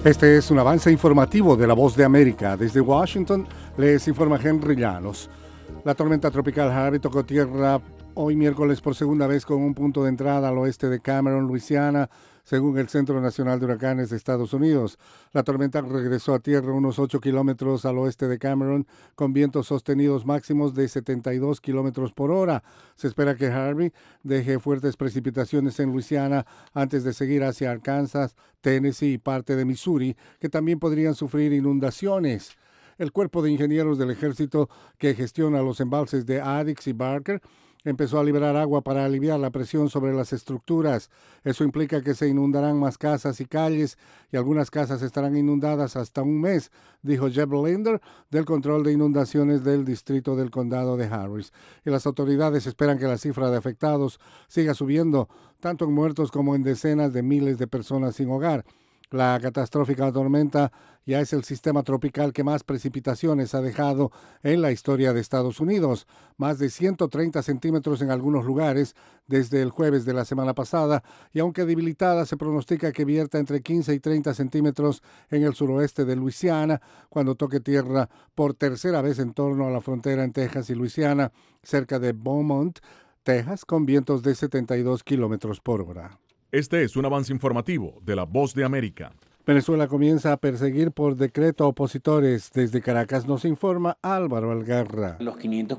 Este es un avance informativo de La Voz de América. Desde Washington les informa Henry Llanos. La tormenta tropical Harvey tocó tierra hoy miércoles por segunda vez con un punto de entrada al oeste de Cameron, Luisiana, según el Centro Nacional de Huracanes de Estados Unidos. La tormenta regresó a tierra unos 8 kilómetros al oeste de Cameron con vientos sostenidos máximos de 72 kilómetros por hora. Se espera que Harvey deje fuertes precipitaciones en Luisiana antes de seguir hacia Arkansas, Tennessee y parte de Missouri, que también podrían sufrir inundaciones. El Cuerpo de Ingenieros del Ejército, que gestiona los embalses de Addix y Barker, empezó a liberar agua para aliviar la presión sobre las estructuras. Eso implica que se inundarán más casas y calles y algunas casas estarán inundadas hasta un mes, dijo Jeb Linder del Control de Inundaciones del Distrito del Condado de Harris. Y las autoridades esperan que la cifra de afectados siga subiendo, tanto en muertos como en decenas de miles de personas sin hogar. La catastrófica tormenta ya es el sistema tropical que más precipitaciones ha dejado en la historia de Estados Unidos, más de 130 centímetros en algunos lugares desde el jueves de la semana pasada, y aunque debilitada se pronostica que vierta entre 15 y 30 centímetros en el suroeste de Luisiana cuando toque tierra por tercera vez en torno a la frontera en Texas y Luisiana, cerca de Beaumont, Texas, con vientos de 72 kilómetros por hora. Este es un avance informativo de La Voz de América. Venezuela comienza a perseguir por decreto a opositores. Desde Caracas nos informa Álvaro Algarra. Los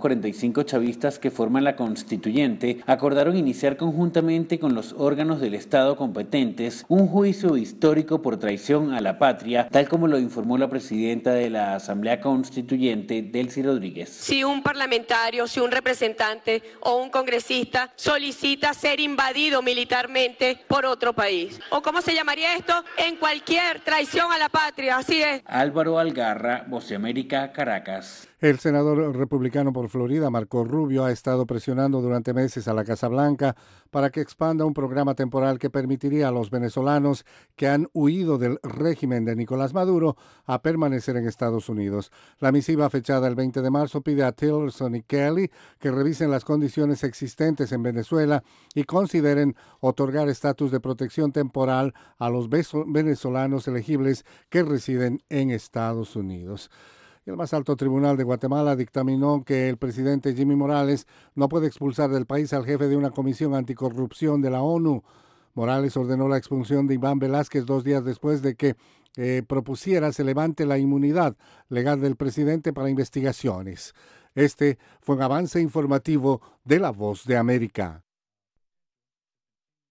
545 chavistas que forman la constituyente acordaron iniciar conjuntamente con los órganos del Estado competentes un juicio histórico por traición a la patria, tal como lo informó la presidenta de la Asamblea Constituyente, Delcy Rodríguez. Si un parlamentario, si un representante o un congresista solicita ser invadido militarmente por otro país, o ¿cómo se llamaría esto? En cualquier traición a la patria, así es. Álvaro Algarra, Voz de América, Caracas. El senador republicano por Florida, Marco Rubio, ha estado presionando durante meses a la Casa Blanca para que expanda un programa temporal que permitiría a los venezolanos que han huido del régimen de Nicolás Maduro a permanecer en Estados Unidos. La misiva fechada el 20 de marzo pide a Tillerson y Kelly que revisen las condiciones existentes en Venezuela y consideren otorgar estatus de protección temporal a los venezolanos elegibles que residen en Estados Unidos. Y el más alto tribunal de Guatemala dictaminó que el presidente Jimmy Morales no puede expulsar del país al jefe de una comisión anticorrupción de la ONU. Morales ordenó la expulsión de Iván Velázquez 2 días después de que propusiera se levante la inmunidad legal del presidente para investigaciones. Este fue un avance informativo de La Voz de América.